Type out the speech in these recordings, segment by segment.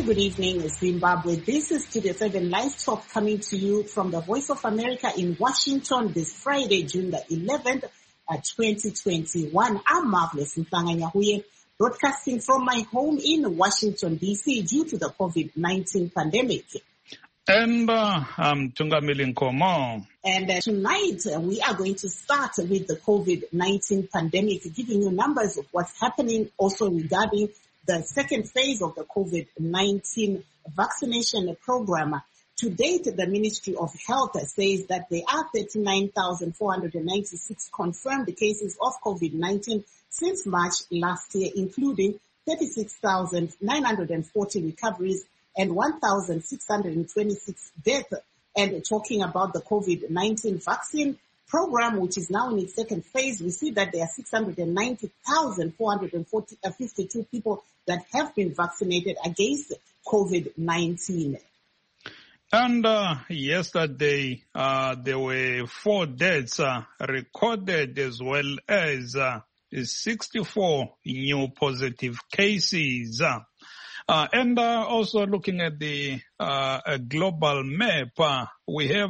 good evening, Zimbabwe. This is Studio 7 Live Talk coming to you from the Voice of America in Washington this Friday, June the 11th, 2021. I'm Marvelous Mpanganyahuye, broadcasting from my home in Washington, D.C. due to the COVID-19 pandemic. And I'm Tungamili Nkomo. And tonight we are going to start with the COVID-19 pandemic, giving you numbers of what's happening, also regarding the second phase of the COVID-19 vaccination program. To date, the Ministry of Health says that there are 39,496 confirmed cases of COVID-19 since March last year, including 36,940 recoveries and 1,626 deaths. And talking about the COVID-19 vaccine program, which is now in its second phase, we see that there are 690,452 people that have been vaccinated against COVID-19. And yesterday, there were 4 deaths recorded, as well as 64 new positive cases. And also looking at the global map, we have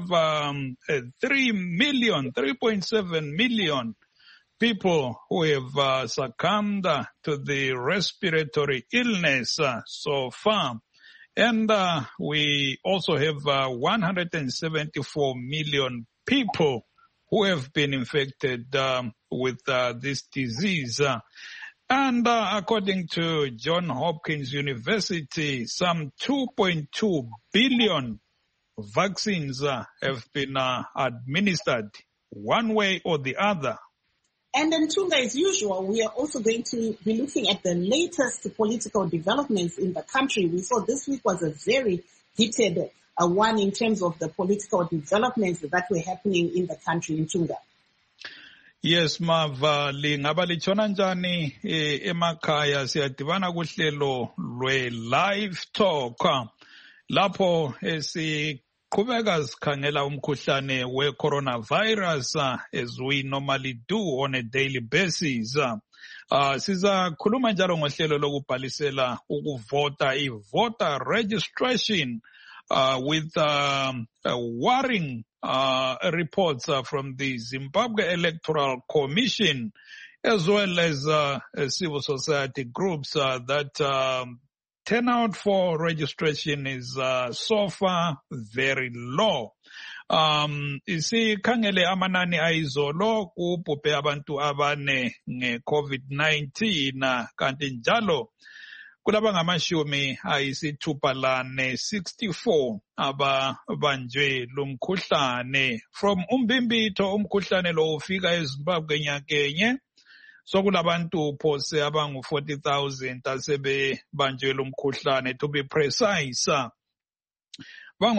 3.7 million people who have succumbed to the respiratory illness so far. And we also have 174 million people who have been infected with this disease. And according to Johns Hopkins University, some 2.2 billion vaccines have been administered one way or the other. And then, Tunga, as usual, we are also going to be looking at the latest political developments in the country. We saw this week was a very heated one in terms of the political developments that were happening in the country in Tunga. Yes, Mava, lingaba lichona njani emakhaya siyadibana kuhlelo lwe-live talk lapho siqhubeka sikhangela umkhuhlane we-coronavirus as we normally do on a daily basis. Sizakhuluma njalo ngohlelo lokubhalisela ukuvota, i-voter registration with worrying reports from the Zimbabwe Electoral Commission, as well as civil society groups that turnout for registration is so far very low. Isikhangele amanani ayizolo kubhubhe abantu abane nge-COVID-19 kanti njalo kulaba ngamashumi ayisithupha lane 64 ababanjwe lumkhuhlane. From umbimbitho umkhuhlane lo ufika eZimbabwe nyakenye, so kulabantu phose abangu 40,000 asebebanjwe lumkhuhlane, to be precise. Bangu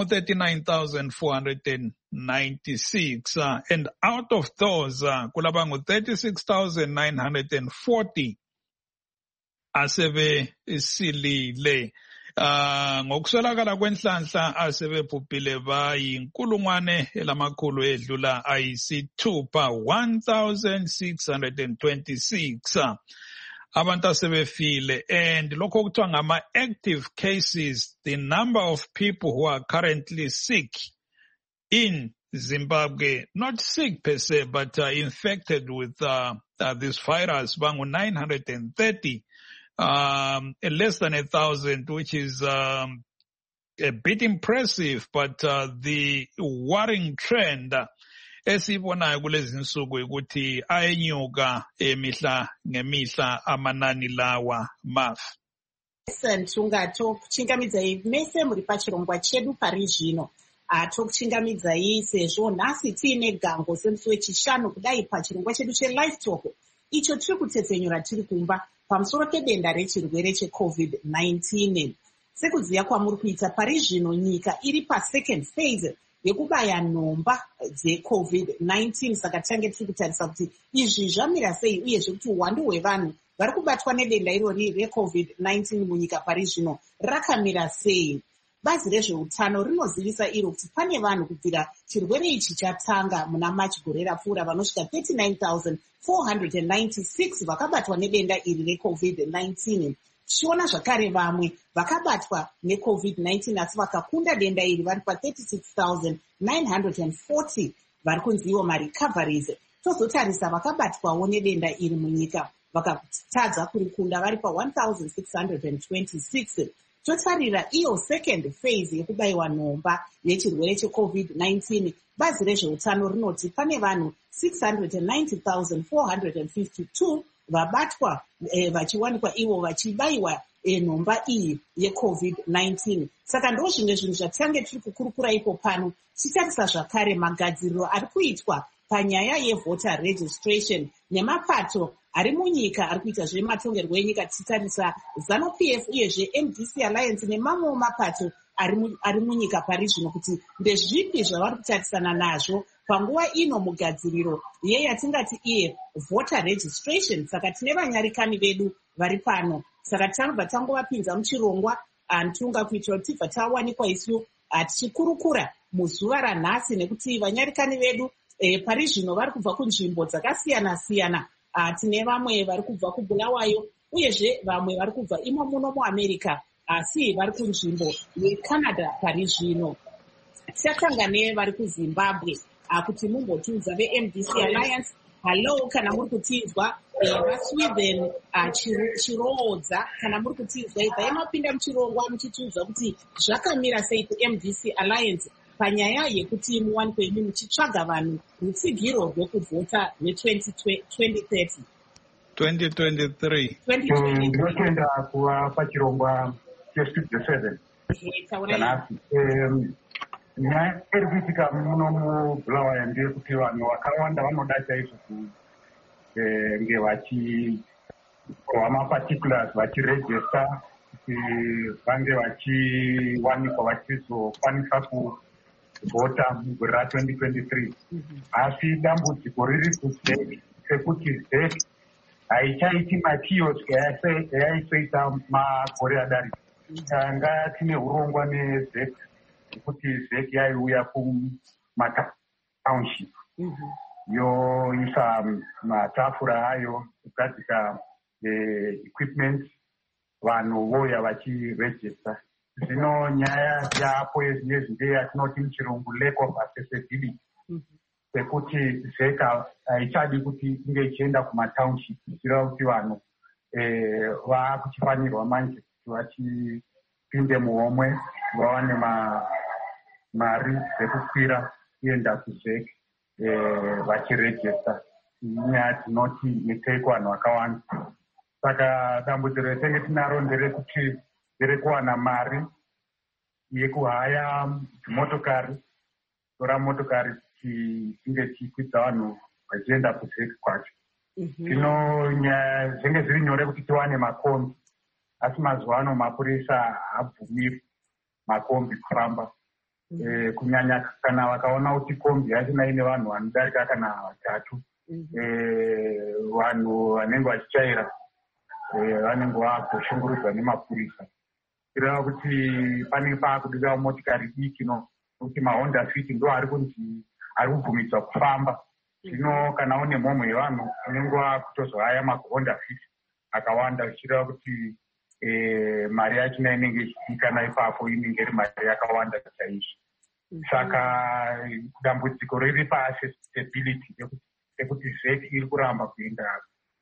39,496 and out of those kulabangu 36,940 asebe silile. Ngokuswelakala kwenhlanhla asebebhubhile bayinkulungwane elamakhulu edlula ayisithupha 1,626 abantu asebefile. And lokho kuthiwa ngama active cases, the number of people who are currently sick in Zimbabwe, not sick per se, but infected with this virus, bangu 930. Less than 1,000, which is a bit impressive, but the worrying trend esibonayo kulezi nsuku ukuthi ayenyuka emihla ngemihla amanani lawa maf. Tunga tokuchingamidzai mese muri pachirongwa chedu pari zvino. Tokuchingamidzai sezvo nhasi tiine gango semusi wechishanu kudai pachirongwa chedu che-live talk icho tiri kutsetsenyura tiri kumba pamusoro pedenda rechirwere cheCovid-19. Sekuziya kwamuri kuita pari zvino nyika iri pasecond phase yekubaya nhomba dzeCovid-19. Saka tange tiri kutarisa kuti izvi zvamira sei uyezve kuti uwandu hwevanhu vari kubatwa nedenda irori reCovid-19 munyika pari zvino rakamira sei. Bazi rezveutano rinozivisa iro kuti pane vanhu kubvira chirwere ichi chatanga muna March gore rapfuura vanosvika 39,496 vakabatwa nedenda iri reCovid-19. tichiona zvakare vamwe vakabatwa neCovid-19 asi vakakunda denda iri vari pa36,940 vari kunzi ivo marecoveries. Tozotarisa vakabatwawo nedenda iri munyika vakatadza kurikunda vari pa1626. Totarira iyo second phase yekubayiwa nhomba yechirwere cheCovid-19. Bazi rezveutano rinoti pane vanhu 690,452 vabatwa vachiwanikwa ivo vachibayiwa nhomba iyi yeCovid-19. Saka ndo zvimwe zvinhu zvatitange tiri kukurukura ipo pano, tichitarisa zvakare magadziriro ari kuitwa panyaya yevoter registration nemapato ari munyika ari kuita zvematongerwo enyika. Tichitarisa ZANU-PF uyezve MDC Alliance nemamwewo mapato ari munyika pari zvino kuti ndezvipi zvavari kutarisana nazvo panguva ino mugadziriro yatingati iye voter registration. Saka tine vanyarikani vedu vari pano, saka tanobva tangovapinza muchirongwa ntunga kuitira kuti tibva tawanikwa isu tichikurukura muzuva ranhasi, nekuti vanyarikani vedu pari zvino vari kubva kunzvimbo dzakasiyana-siyana. Tine vamwe vari kubva kuBulawayo uyezve vamwe vari kubva imo muno muAmerica asi vari kunzvimbo yeCanada pari zvino. Tichatanga nevari kuZimbabwe kuti mumbotiudza veMDC Alliance. Hello, kana muri kutinzwa vaSweden Chiroodza, kana muri kutinzwa ibva mapinda muchirongwa muchitiudza kuti zvakamira sei kuMDC Alliance panyaya yekuti muwanikwe imi muchitsvaga vanhu rutsigiro rwekuvhota rwe2030. 2023. Ndinotenda kuva pachirongwa che7. Nyaya iri kuitika muno muBulawayo ndeyekuti vanhu vakawanda vanoda chaizvo kunge vachihwa maparticulars vachirejista kuti vange vachiwanikwa vachizokwanisa kuvhota mugore ra2023. Asi dambudziko riri kuZEC sekuti ZEC haichaiti makiosk yaisoita makore adarika. Tanga tine urongwa neZEC kuti ZEC yaiuya kumatownship yoisa matafura ayo kugadzika equipment, vanhu voya vachirejista. Zvino nyaya yapo yezvinezvi ndeyatinoti muchirungu lack of accessibility, sekuti ZEC haichadi kuti inge ichienda kumatownship ichireva kuti vanhu vakuchifanirwa manje kuti vachipinde muhomwe vawane mari dzekukwira kuenda kuZEC vachirejista. Inyaya tinoti netake vanhu vakawanda. Saka dambudziro retenge tinaro nderekuti nderekuwana mari yekuhaya dzimotokari, tora motokari tinge tichikwidza vanhu vachienda kuZEC kwacho. Zvino nyaya zvinge zviri nyore kuti tiwane makombi, asi mazuva ano mapurisa haabvumiri makombi kufamba. Kunyanya kana vakaona kuti kombi yachina ine vanhu vanodarika kana vatatu, vanhu vanenge vachichaira vanenge vakushungurudzwa nemapurisa. Kureva kuti pane paakudika motikari diki nokuti maHonda Fit ndo ari kunzi ari kubvumidzwa kufamba. Zvino kana une mhomho yevanhu unenge wakutozohaya maHonda Fit akawanda, zvichireva kuti mari yachina inenge ichidikanwa ipapo inenge iri mari yakawanda chaizvo. Saka dambudziko riri paaccessibility yekuti ZEC iri kuramba kuenda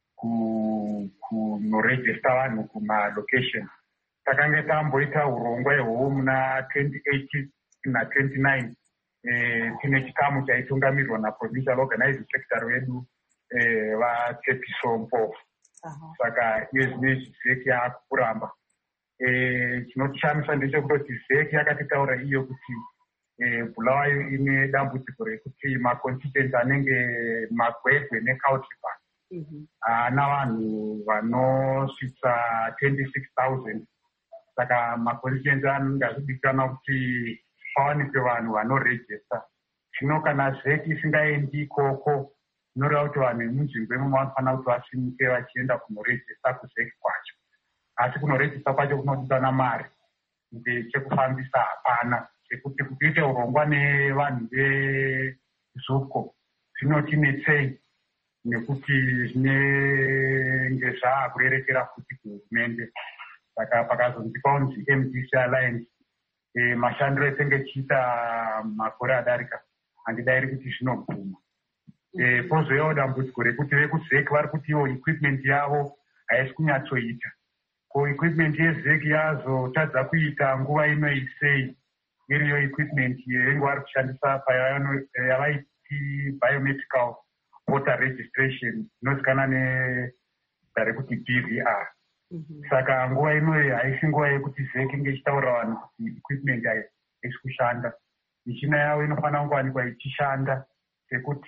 kunorejista vanhu kumalocation. Takange tamboita urongwa ihwohwo muna 2018 na29. Tine chikamu chaitungamirirwa naprovincial organizing secretary wedu vaTepiso Mpofu. Saka iye zvinezvi ZEC yaakuramba. Chinotishamisa ndechekutoti ZEC yakatitaura iyo kuti Bulawayo ine dambudziko rekuti maconstituents anenge Magwegwe neCountry haana vanhu vanosvitsa 26,000. Saka maconstituents anenge achidikanwa kuti pawanikwe vanhu vanorejista. Zvino kana ZEC isingaendi ikoko, inoreva kuti vanhu vemunzvimbo imomo vanofanira kuti vasimuke vachienda kunorejista kuZEC kwacho. Asi kunorejista kwacho kunodikanwa mari, chekufambisa hapana. Sekuti kuite urongwa nevanhu veZUPCO zvinotinetsei, nekuti zvinenge zvaakurerekera futi kuhurumende. saka pakazonzi kwaunzi MDC Alliance mashandiro esenge chiita makore adarika handidairi kuti zvinoguma. Pozoyawo dambudziko rekuti vekuzeki vari kuti iwo equipment yavo haisi kunyatsoita. Ko equipment yezeki yazotadza kuita nguva ino isei iriyo equipment yengu vari kushandisa payavaiti biomedical voter registration inozikanwa nezita rekuti BVR. Saka nguva inoyi haisi nguva yekuti zeki inge ichitaura vanhu kuti equipment haisi kushanda. Michina yavo inofanira kungowanikwa ichishanda sekuti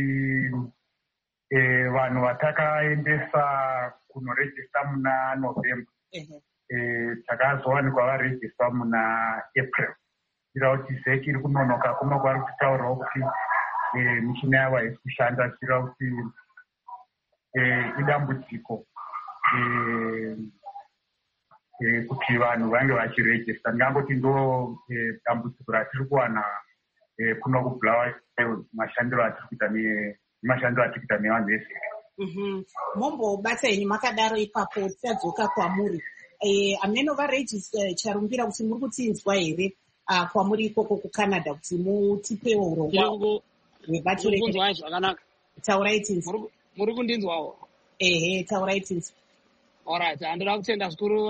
vanhu vatakaendesa kunorejista muna November takazowanikwa varejista muna April. Tira kuti zeki iri kunonoka kuno kvari kutaurawo kuti michina yavo haisi kushanda. Tira kuti idambudziko kuti vanhu vange vachirejista. Ndingangoti ndo dambudziko ratiri kuwana kuno kubulawayo mashandiro atiri kuita nemashandiro atiri kuita nevanhu vezeki. Mombobatsaini makadaro ipapo tisadzoka kwamuri. Ameno varejista charumbira kuti muri kutinzwa here kwamuri ikoko kuCanada kuti mutipewo urongwa hwebato zvakanaka. Taurai tinzi. Muri kundinzwawo? Taurai tinzi. Alright, handinoda kutenda zvikuru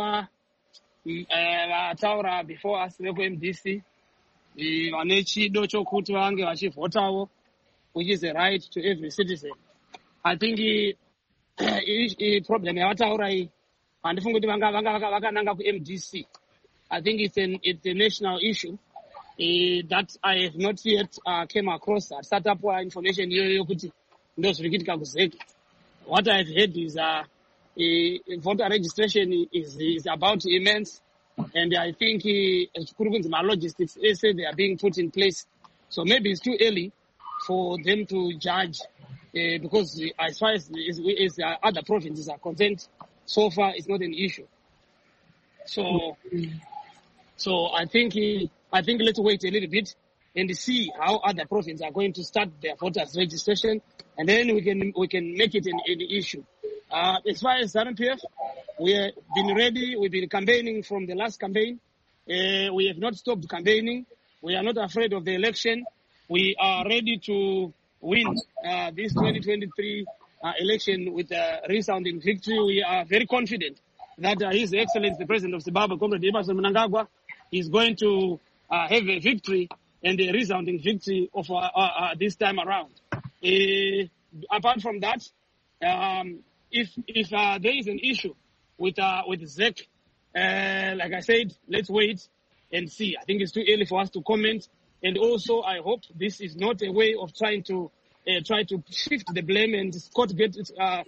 vataura before us vekuMDC vane chido chokuti vange vachivhotawo, which is a right to every citizen. I think problem yavataura iyi handifungi kuti vakananga kuMDC. I think it's a national issue that I have not yet came across a startup information iyoyo kuti ndo zviri kuitika kuzeki. What I've heard is voter registration is about immense, and I think my logistics say they are being put in place. So maybe it's too early for them to judge because as far as other provinces are concerned, so far it's not an issue. So I think let's wait a little bit and see how other provinces are going to start their voters registration, and then we can make it an issue. As far as ZANU-PF, we have been ready. We've been campaigning from the last campaign. We have not stopped campaigning. We are not afraid of the election. We are ready to win this 2023 election with a resounding victory. We are very confident that His Excellency, the President of Zimbabwe, Comrade Emmerson Mnangagwa, is going to have a victory and a resounding victory of this time around. Apart from that, if there is an issue with ZEC, like I said, let's wait and see. I think it's too early for us to comment. And also, I hope this is not a way of trying to shift the blame and Scott getting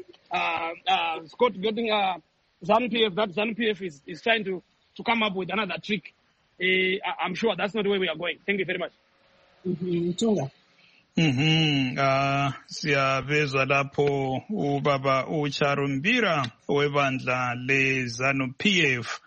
ZANU-PF. That ZANU-PF is trying to come up with another trick. I'm sure that's not the way we are going. Thank you very much. Tunga. Siyavezwa lapho ubaba uCharumbira webandla leZANU-PF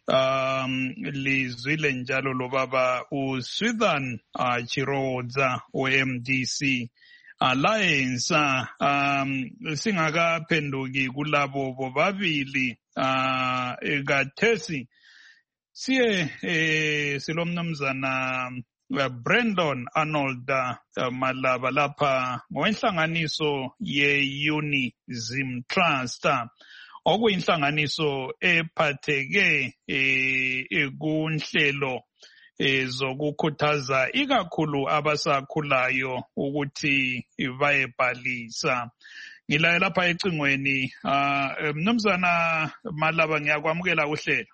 lizwile njalo lo baba uSwithan Chirodza weMDC Alliance singakaphenduki kulabo bobabili ekathesi siye silomnumzana Brandon Arnold Malaba lapha ngowenhlanganiso ye-Unizim Trust okuyinhlanganiso ephatheke kunhlelo zokukhuthaza ikakhulu abasakhulayo ukuthi bayebhalisa. Ngilaye lapha ecingweni mnumzana Malaba ngiyakwamukela uhlelo.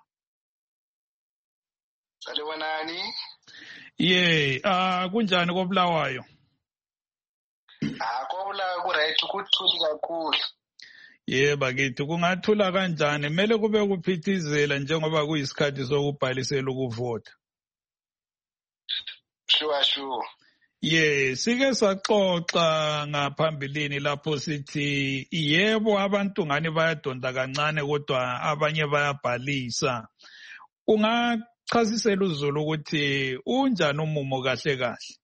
Salibonani. Kunjani koBulawayo? Kobulawayo kuright ukuthuli kakhulu. Bakithi kungathula kanjani? Kumele kube kuphithizela njengoba kuyisikhathi sokubhalisela ukuvota. Sure. Sike saxoxa ngaphambilini lapho sithi yebo abantu ngani bayadonda kancane kodwa abanye bayabhalisa. Ungachazisela uZulu ukuthi unjani umumo kahle kahle?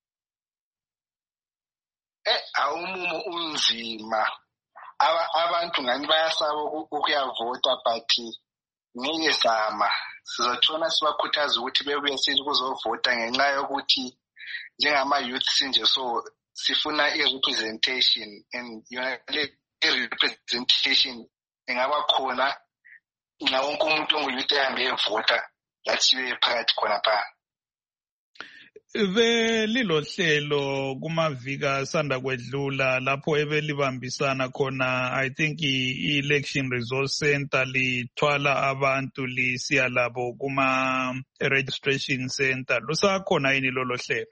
Awumumo unzima. Abantu ngani bayasaba ukuyavota but ngeke sama sizotshona sibakhuthaza ukuthi bebuye sithi kuzovota ngenxa yokuthi njengama-youth sinje so sifuna i-representation and i-representation engaba khona ngawo wonke umuntu ongu-youth ehambe evota lathiwe phakathi khona pha. Belilo hlelo kumaviki asanda kwedlula lapho ebelibambisana khona I think i-election resource center lithwala abantu lisiya labo kuma registration center lusakhona yini lolo hlelo?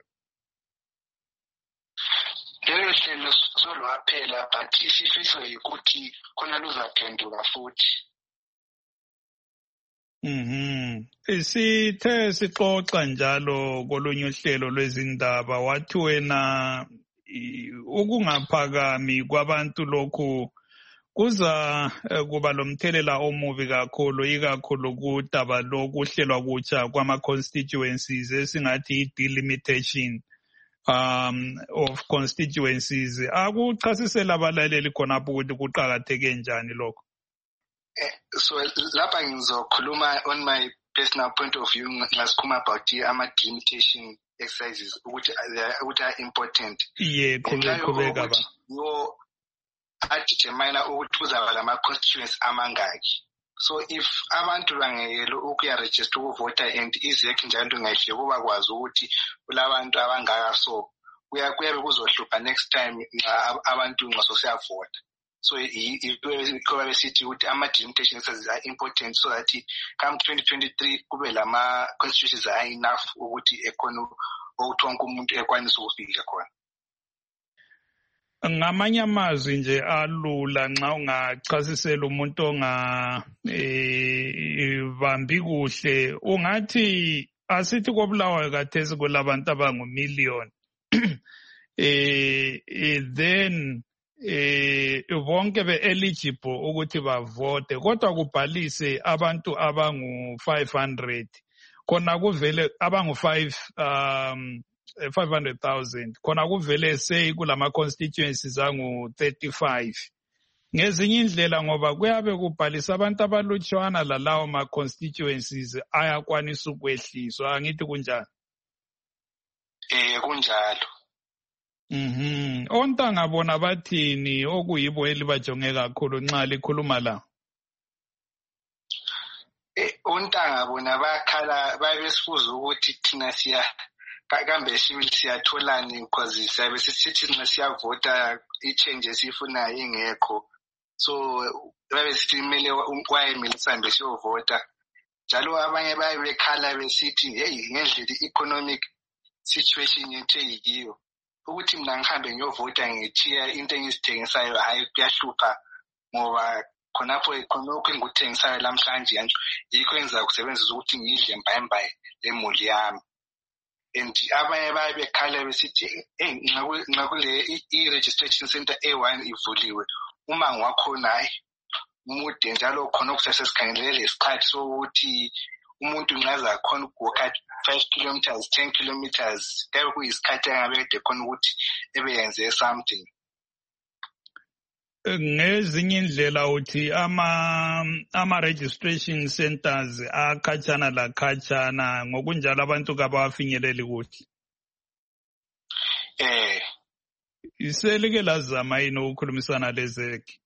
Lelo hlelo solwaphela but isifiso yikuthi khona luzaphenduka futhi. Sithe sixoxa njalo kolunye uhlelo lwezindaba wathi wena ukungaphakami kwabantu lokhu kuza kuba lomthelela omubi kakhulu ikakhulu kudaba lokuhlelwa kutsha kwama-constituencies esingathi i-delimitation of constituencies. Akuchasisela abalaleli khonapho ukuthi kuqakatheke njani lokho? So lapha ngizokhuluma on my personal point of view ngasikhuluma about ama-delimitation exercises ukuthi are important. Yeah, qhubeka ba. Yo adetermine ukuthi kuzaba lama-constituencies amangaki. So if abantu bangekela ukuya-register ukuvota and izek njalo ngahle kuba kwazi ukuthi kulabantu abangaka so kuyabe kuzohlupha next time abantu nxa sosiyavota. So kuyabe sithi ukuthi ama-delimitation exercises are important so that come 2023 kube lama-constituencies are enough ukuthi ekhona ukuthi wonke umuntu ekwanisa ukufika khona. Ngamanye amazwi nje alula nxa ungachasisela umuntu ongabambi kuhle ungathi asithi koBulawayo khathesi kulabantu abangu-million then bonke be-eligible ukuthi bavote kodwa kubhalise abantu abangu-500 khona kuvele abangu-500,000 khona kuvele kulama-constituencies angu-35 ngezinye indlela ngoba kuyabe kubhalisa abantu abalutshwana lalawo ma-constituencies ayakwanisa ukwehliswa angithi kunjani? Kunjalo. Ontanga bona bathini okuyibo elibajonge kakhulu nxa likhuluma la? Ontanga bona bakhala babesibuza ukuthi thina kambe siyatholani because siyabe sisithi nxa siyavota i-change esifunayo ingekho so babe sithi kumele sihambe siyovota njalo abanye baye bekhala besithi hey ngendlela i-economic situation yethu eyiyo ukuthi mina ngihambe ngiyovota ngithiya into engizithengisayo hayi kuyahlupha ngoba khonapho khonokho engikuthengisayo lamhlanje yanje yikho enza kusebenzisa ukuthi ngidle mbayimbayi lemuli yami. And abanye baye bekhala besithi ngakule i-registration center A1 ivuliwe uma ngiwakhona hayi mude njalo khona okusesesikhangele lesikhathi sokuthi umuntu ngaza khona ukuwalk 5 kilometers 10 kilometers kabe kuyisikhathi engabede khona ukuthi ebeyenze something. Ngezinye indlela uthi ama-registration centers akhatshana lakhatshana ngokunjalo abantu kabawafinyeleli kuthi. Iselike lazama yini ukukhulumisana lezeki?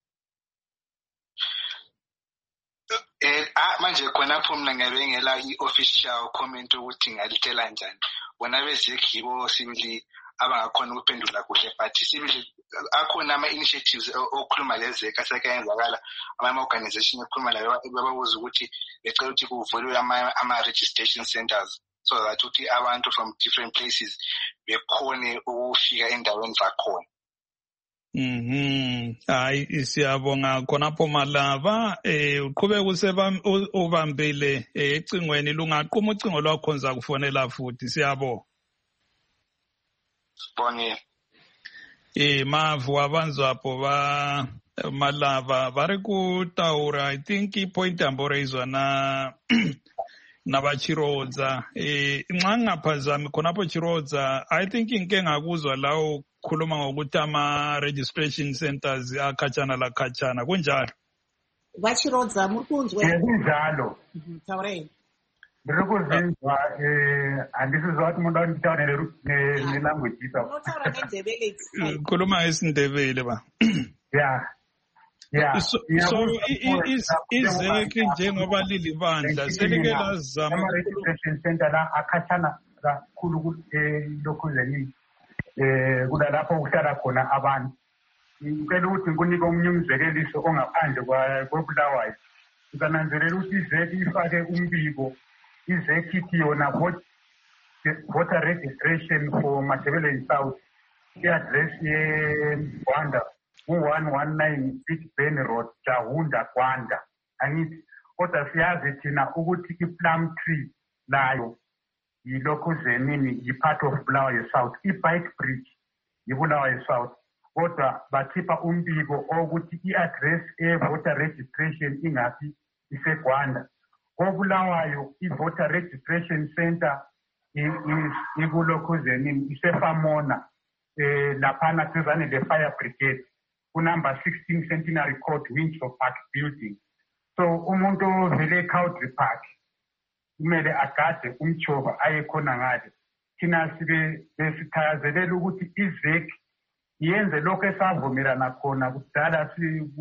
Manje khonapho mina ngabe ngela i-official comment ukuthi ngalitshela njani bona bezeki yibo sibili abangakhona ukuphendula kuhle but sibili akhona ama-initiatives okukhuluma lezeki asekayenzakala ama-organization ekhuluma layo bababuza ukuthi becela ukuthi kuvulwe ama-registration centers so that ukuthi abantu from different places bekhone ukufika endaweni zakhona. Hayi siyabonga khonapho Malava uqhubeka ubambile ecingweni lungaqhuma ucingo lwakho nza kufonela futhi siyabonga. Sibonge. Mavu abanzwapo ba Malava vari kutaura I think ipoint amboreizwa nabachirodza nxa ngaphazami khonapho chirodza I think inke ngakuzwa lawo khuluma ngokuthi ama-registration centers akhatshana lakhatshana kunjalo? Vachirodza muri kunzwe? Kunzalo. Taurei. Ndiri kuzinzwa handisiziva kuti munoda kuti nditaure nelanguage ita. Unotaura ngendebele. Khuluma isiNdebele ba. Yeah. So izeki njengoba lilibandla selike lazama ama-registration center la akhathana kakhulu eLokhuzeni kula lapho kuhlala khona abantu. Ngicela ukuthi ngikunike omunye umzekeliso ongaphandle koBulawayo. Uzananzelela ukuthi izeki ifake umbiko. Izeki ithi yona voter registration for Matabele South. I-address ye-Rwanda 119 Big Ben Road, Jahunda, Rwanda. Angithi kodwa siyazi thina ukuthi i-Plum Tree layo yiLokhuzeni yi-part of Bulawayo South. I-Bike Bridge yiBulawayo South. Kodwa bakhipha umbiko ukuthi i-address e-voter registration ingaphi iseGwanda. koBulawayo i-voter registration center ikuLokhuzeni iseFamona laphana duzane le-fire brigade kunumber 16 Centenary Court Windsor Park building. So umuntu ovele eCowdry Park kumele agade umchova aye khona ngale. Thina sibe besithayazelela ukuthi izeki yenze lokho esavumelana khona kudala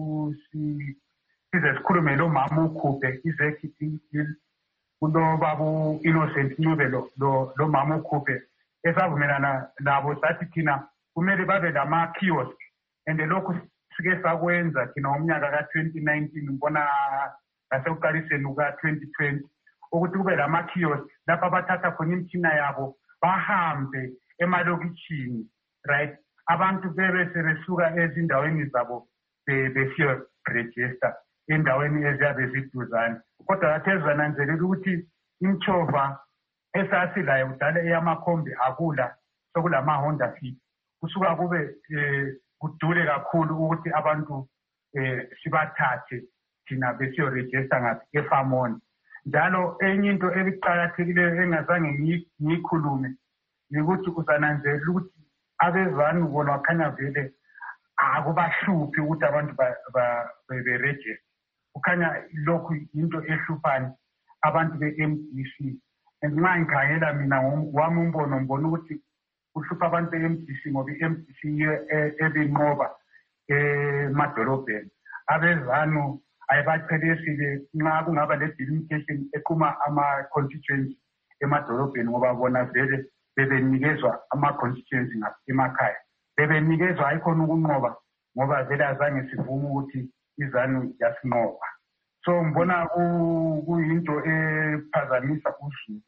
size sikhulume lo mama ukhuphe izeki kulo babu Innocent Ncube lo mama ukhuphe esavumelana nabo sathi thina kumele babe lama kiosk and lokho sike sakwenza thina ngomnyaka ka-2019 ngibona ngasekuqaliseni kuka-2020 ukuthi kube lama kiosk lapho abathatha khona imithina yabo bahambe emalokitshini, right? Abantu bebe sebesuka ezindaweni zabo besiyo register endaweni eziyabe ziduzane. Kodwa athezananzelela ukuthi imchova esasilayo kudala eyamakhombi akula sokulama Honda Fit kusuka kube kudule kakhulu ukuthi abantu sibathathe thina besiyo register ngathi eFamona. Njalo enye into ebiqhakathekileyo engazange ngiyikhulume ukuthi uzananzelela ukuthi abezanu bona wakhanya vele akubahluphi ukuthi abantu be-register. Kukhanya lokhu into ehluphayo abantu be-MDC. And nxa ngikhangela mina wami umbono ngibona ukuthi kuhlupha abantu be-MDC ngoba i-MDC ebinqoba emadolobheni. Abezanu ayibachelesile nxa kungaba le-delimitation equma ama-constituency emadolobheni ngoba bona vele bebenikezwa ama-constituency emakhaya. Bebenikezwa ayikhona ukunqoba ngoba vele azange sivume ukuthi izanu yasinqoba. So ngibona kuyinto ephazamisa uzulu.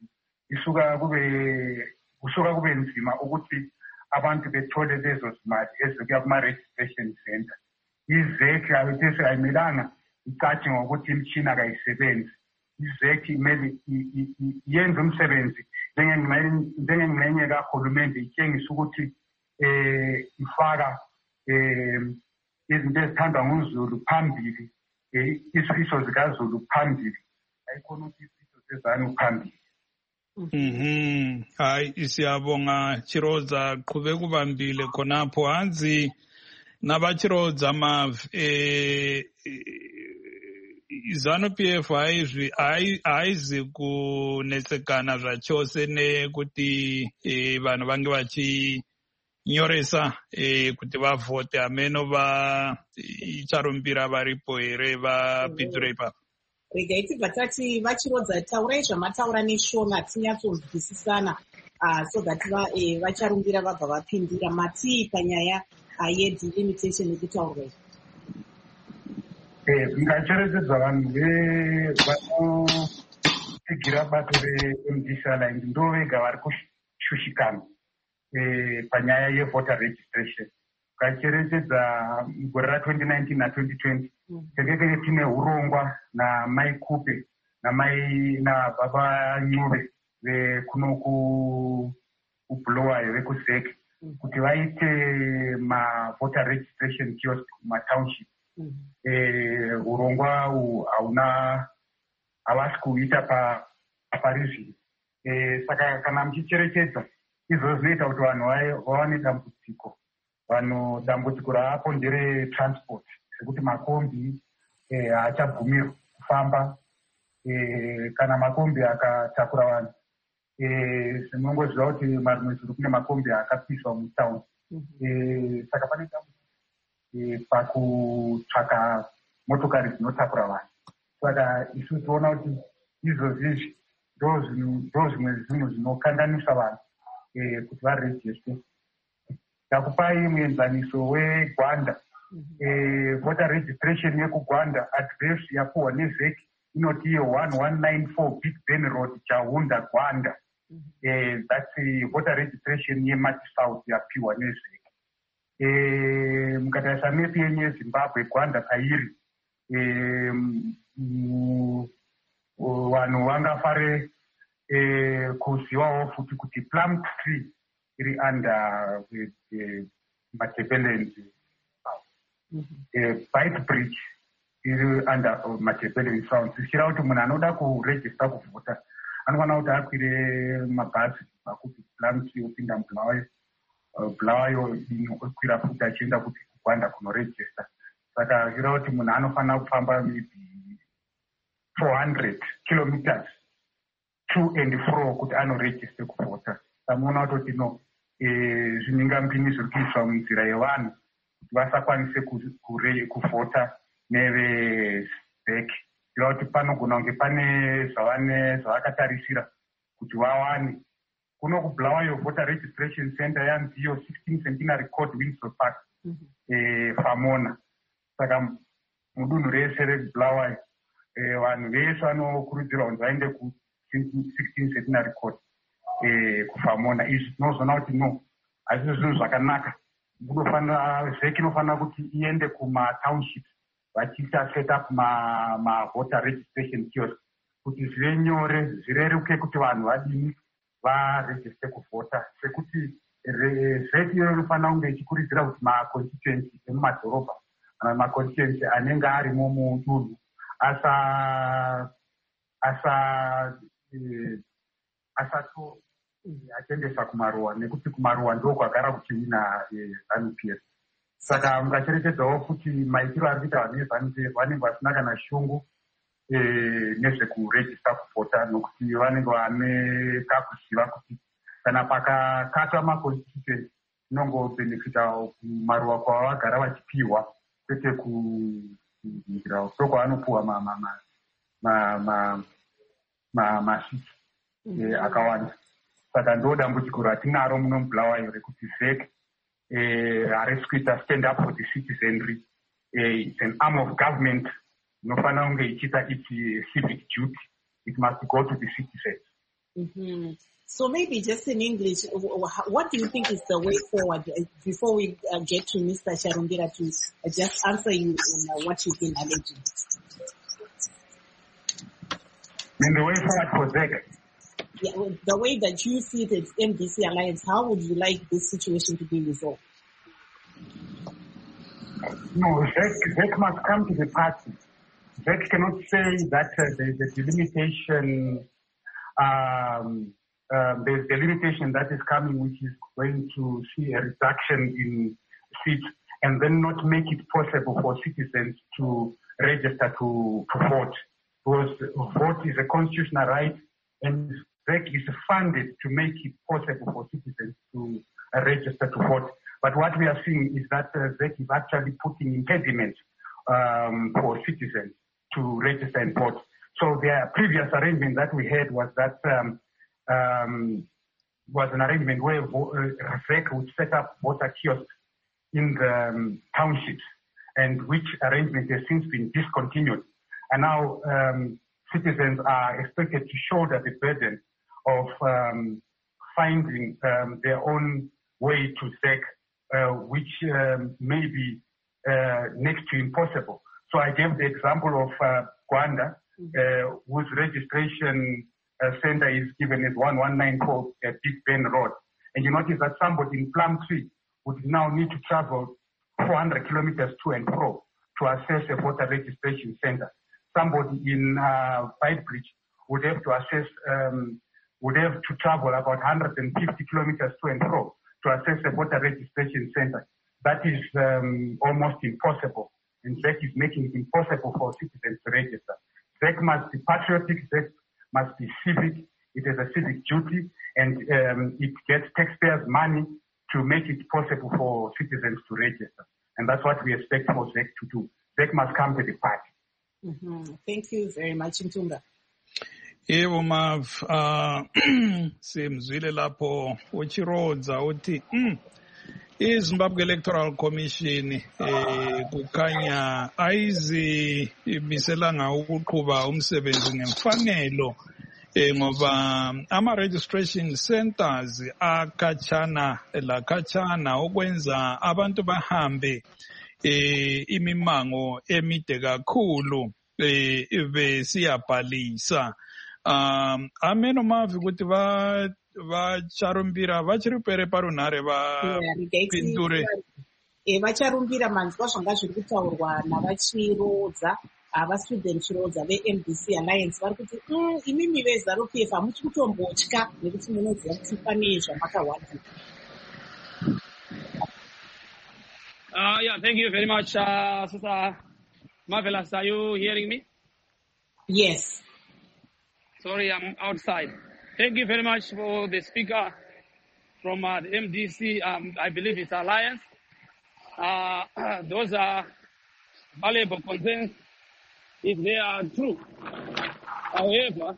Kusuka kube nzima ukuthi abantu bethole lezo zimali ezokuya kuma-registration center. Izeki ayimelanga icatshe ngokuthi imishina kayisebenzi. Izeki kumele yenze umsebenzi njengengxenye kahulumende itshengisa ukuthi ifaka izinto ezithandwa nguzulu phambili, izifiso zikaZulu phambili, ayikhona ukuthi izifiso zezanu phambili. Hayi siyabonga Chirodza, qhubeka ubambile khonapho. Hanzi nabachirodza ZANU-PF haizi kunetsekana zvachose nekuti vanhu vange vachinyoresa kuti vavhote hameno vacharumbira varipo here vapindure ipapo. Regai tibva tati Vachirodza taurai zvamataura neshona tinyatsonzwisisana so that vacharumbira vabva vapindira. Matii panyaya yedelimitation yekutaurai? Ngacherechedza vanhu vanotsigira bato reMDC Alliance ndo vega vari kushushikana panyaya yevoter registration. Ngacherechedza gore ra2019 na2020 tekeke tine urongwa namai Kupe nababa Ncube vekuno kuBulawayo vekuseki kuti vaite mavoter registration kiosk kumatownship. Urongwa havasi kuita parizvino. Saka kana muchicherechedza izvozvo zvinoita kuti vanhu vawane dambudziko. Dambudziko raapo ndere transport, sekuti makombi haachabvumirwi kufamba kana makombi akatakura vanhu. Munongoziva kuti marimwe zuru kune makombi akapiswa mutaundi. Saka pane dambudziko pakutsvaka motokari dzinotakura vanhu. Saka isu toona kuti izvozvizvi ndo zvimwe zvinhu zvinokanganisa vanhu kuti varejiste. Ndakupai muenzaniso weGwanda. Voter registration yekugwanda address yapuhwa neVEC inoti 1194 Big Ben Road, Chahunda, Gwanda. That's voter registration yeMati South yapiwa neVEC. Mukatarisa mepi yenyu yeZimbabwe, Gwanda pairi vanhu vangafare kuzivawo futi kuti Plum Tree iri under Matabeleland. Bite Bridge iri under Matabeleland Sound. Zvichireva kuti munhu anoda kuregista kuvhota anofanira kuti akwire mabhazi akuti Plum Tree opinda muBulawayo, Bulawayo okwira futi achienda kuti kuGwanda kunoregista. Saka zvichireva kuti munhu anofanira kufamba maybe 400 kilometers to and fro kuti anoregiste kuvhota. Tamuona kutoti no zvinhingampini zviri kuiswa munzira yevanhu kuti vasakwanise kuvhota neveVEC. Zvireva kuti panogona kunge pane zvavakatarisira kuti vawane. Kuno kuBulawayo voter registration center yanziyo 16 Centenary Court, Windsor Park, Famona. Saka mudunhu rese reBulawayo vanhu vese vanokurudzirwa kuti vaende ku16 Centenary Court kuFamona. Izvi tinozoona kuti no, hazvisi zvinhu zvakanaka. VEC inofanira kuti iende kumatownships vachiita set up voter registration kiosk kuti zvive nyore, zvireruke kuti vanhu vadini varegiste kuvhota. Sekuti VEC iyo inofanira kunge ichikurudzira kuti maconstituency emumadhorobha kana maconstituency anenge arimo mudunhu achiendesa kumaruwa, nekuti kumaruwa ndiko kwagara kuchiwina ZANU-PF. Saka mukacherechedzawo kuti maitiro ari kuita vanhu veZANU-PF vanenge vasina kana shungu nezvekuregista kuvhota, nokuti vanenge vane kakuziva kuti kana pakakatwa maconstituency inongobhenefita kumaruwa kwavagara vachipiwa, kwete kunzira uko kwavanopuwa masiti akawanda. Saka ndo dambudziko ratinaro muno muBulawayo rekuti VEC harisi kuita stand up for the citizenry. It's an arm of government inofanira kunge ichiita its civic duty. It must go to the citizens. So maybe just in English, what do you think is the way forward before we get to Mr. Charumbira to just answer you on what you've been alleging? In the way forward for VEC? Yeah, the way that you see it as MDC Alliance, how would you like this situation to be resolved? No, VEC must come to the party. VEC cannot say that there is a delimitation. There's a limitation that is coming, which is going to see a reduction in seats, and then not make it possible for citizens to register to vote. Because vote is a constitutional right, and VEC is funded to make it possible for citizens to register to vote. But what we are seeing is that VEC is actually putting impediments for citizens to register and vote. So the previous arrangement that we had was that was an arrangement where VEC would set up voter kiosks in the townships, and which arrangement has since been discontinued. And now citizens are expected to shoulder the burden of finding their own way to VEC, which may be next to impossible. So I gave the example of Gwanda, whose registration center is given as 1194 Big Ben Road. And you notice that somebody in Plum Tree would now need to travel 400 kilometers to and fro to access a voter registration center. Somebody in Bite Bridge would have to travel about 150 kilometers to and fro to access a voter registration center. That is almost impossible. and ZEC is making it impossible for citizens to register. ZEC must be patriotic, ZEC must be civic, it has a civic duty, and it gets taxpayers' money to make it possible for citizens to register. And that's what we expect for ZEC to do. ZEC must come to the party. Mm-hmm. Thank you very much, Mtunga. Yebo Mav, simzwile lapho uchirodza uthi iZimbabwe Electoral Commission kukhanya ayizimiselanga ukuqhuba umsebenzi ngemfanelo ngoba ama-registration centers akhatshana lakhatshana ukwenza abantu bahambe imimango emide kakhulu besiyabhalisa. Ameno Mavi kuti vacharumbira vachiri pere parunhare vapindure vacharumbira manzwa zvanga zviri kutaurwa navachirodza student chirodza veMDC Alliance vari kuti imimi veZANU-PF hamuchi kutombotya nekuti munoziva kuti pane zvamakawadza. Yeah, thank you very much, Sister Marvelous. Are you hearing me? Yes. Sorry, I'm outside. Thank you very much for the speaker from the MDC. I believe it's Alliance. Those are valuable concerns if they are true. However,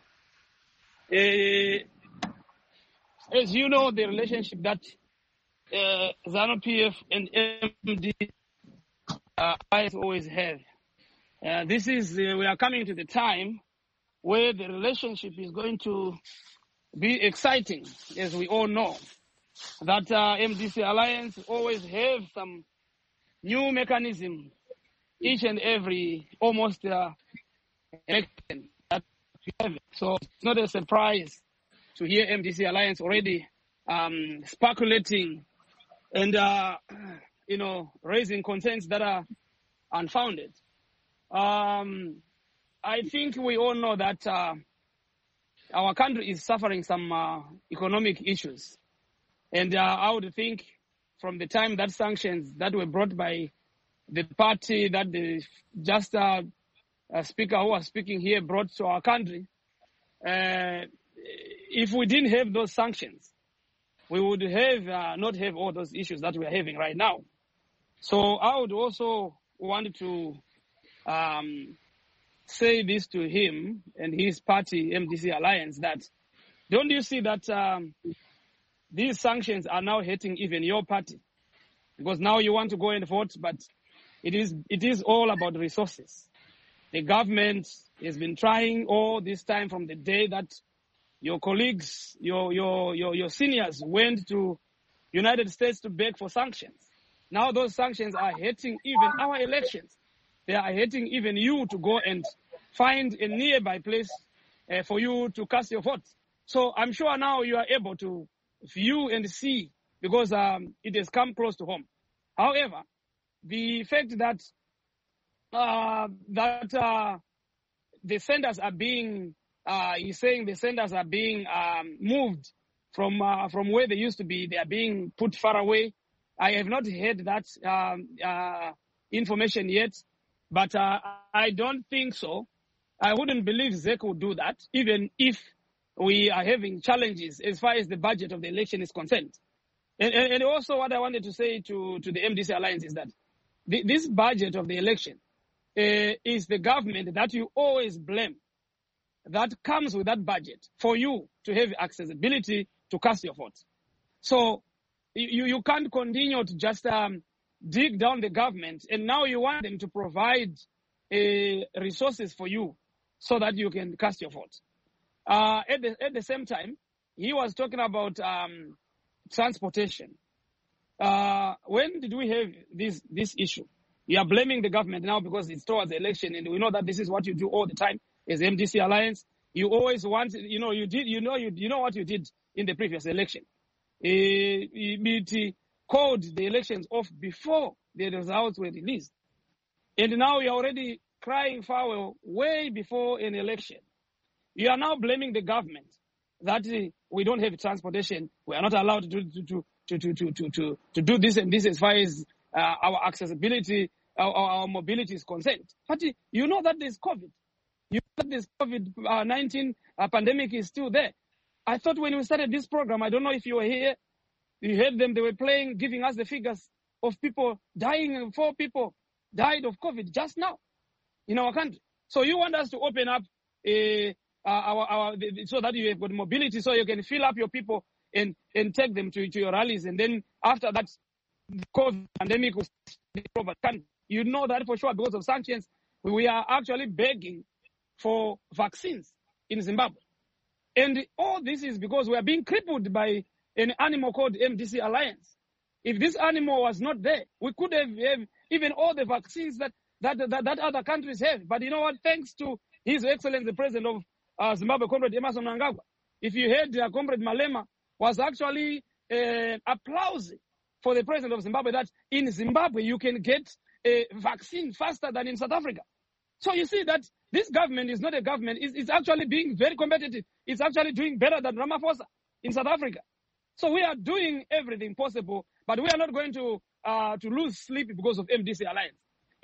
as you know, the relationship that ZANU-PF and MDC always have. We are coming to the time where the relationship is going to be exciting, as we all know. That MDC Alliance always have some new mechanism each and every almost election that we have. So it's not a surprise to hear MDC Alliance already speculating and raising concerns that are unfounded. I think we all know that our country is suffering some economic issues. And I would think from the time that sanctions that were brought by the party that the just speaker who was speaking here brought to our country, if we didn't have those sanctions, we would have not have all those issues that we are having right now. So I would also want to say this to him and his party, MDC Alliance, that don't you see that these sanctions are now hitting even your party? Because now you want to go and vote, but it is all about resources. The government has been trying all this time from the day that your colleagues, your seniors went to United States to beg for sanctions. Now those sanctions are hitting even our elections. They are hitting even you to go and find a nearby place for you to cast your vote. So I'm sure now you are able to view and see because it has come close to home. However, the fact that the centers are being, he's saying the centers are being moved from where they used to be. They are being put far away. I have not heard that information yet, but I don't think so. I wouldn't believe ZEC would do that, even if we are having challenges as far as the budget of the election is concerned. And also what I wanted to say to the MDC Alliance is that this budget of the election is the government that you always blame that comes with that budget for you to have accessibility to cast your vote. So you can't continue to just dig down the government, and now you want them to provide resources for you so that you can cast your vote. At the same time, he was talking about transportation. When did we have this issue? You are blaming the government now because it's towards the election, and we know that this is what you do all the time as MDC Alliance. You always want, you know what you did in the previous election. It called the elections off before the results were released. And now you're already crying foul way before an election. You are now blaming the government that we don't have transportation. We are not allowed to do this and this as far as our accessibility our mobility is concerned. But you know that there's COVID. You know that this COVID-19 pandemic is still there. I thought when we started this program, I don't know if you were here, you heard them, they were giving us the figures of people dying. 4 people died of COVID just now in our country. So you want us to open up so that you have got mobility, so you can fill up your people and take them to your rallies. And then after that, the COVID pandemic will be over. You know that for sure because of sanctions. We are actually begging for vaccines in Zimbabwe. And all this is because we are being crippled by an animal called MDC Alliance. If this animal was not there, we could have even all the vaccines that other countries have. But you know what? Thanks to His Excellency, the President of Zimbabwe, Comrade Emmerson Mnangagwa, if you heard Comrade Malema was actually applauding for the President of Zimbabwe that in Zimbabwe you can get a vaccine faster than in South Africa. So you see that this government is not a government. It's actually being very competitive. It's actually doing better than Ramaphosa in South Africa. So we are doing everything possible, but we are not going to lose sleep because of MDC Alliance.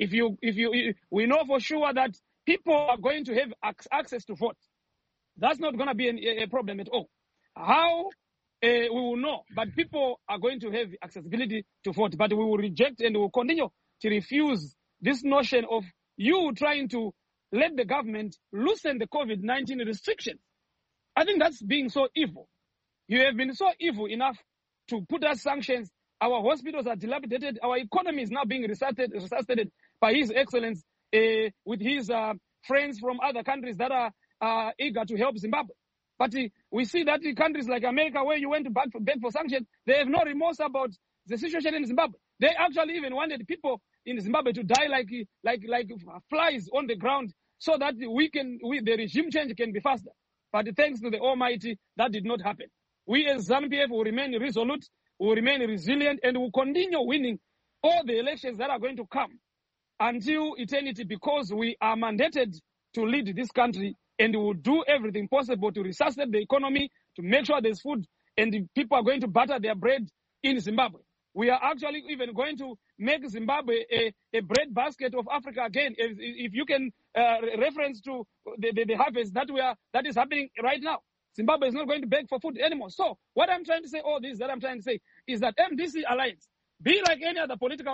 We know for sure that people are going to have access to vote. That's not going to be a problem at all. How we will know, but people are going to have accessibility to vote. But we will reject and we will continue to refuse this notion of you trying to let the government loosen the COVID-19 restrictions. I think that's being so evil. You have been so evil enough to put us sanctions. Our hospitals are dilapidated. Our economy is now being resuscitated by His Excellency with his friends from other countries that are eager to help Zimbabwe. But we see that in countries like America, where you went to beg for sanctions, they have no remorse about the situation in Zimbabwe. They actually even wanted people in Zimbabwe to die like flies on the ground so that the regime change can be faster. But thanks to the Almighty, that did not happen. We as ZANU-PF will remain resolute, will remain resilient, and will continue winning all the elections that are going to come until eternity, because we are mandated to lead this country, and we will do everything possible to resuscitate the economy, to make sure there's food, and the people are going to butter their bread in Zimbabwe. We are actually even going to make Zimbabwe a bread basket of Africa again. If you can reference to the harvest that is happening right now, Zimbabwe is not going to beg for food anymore. So what I'm trying to say, is that MDC Alliance, be like any other political